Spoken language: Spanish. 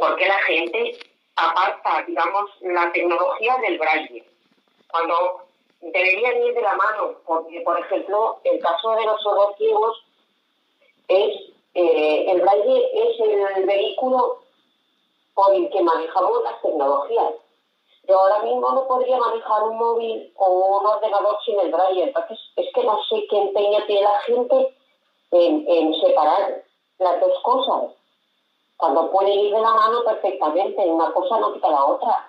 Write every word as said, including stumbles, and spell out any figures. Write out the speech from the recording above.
por qué la gente aparta, digamos, la tecnología del braille, cuando deberían ir de la mano, porque, por ejemplo, el caso de los sordos ciegos es, eh, el braille es el vehículo por el que manejamos las tecnologías. Yo ahora mismo no podría manejar un móvil o un ordenador sin el braille, entonces es que no sé qué empeño tiene la gente en, en separar las dos cosas, cuando puede ir de la mano perfectamente, una cosa no quita la otra.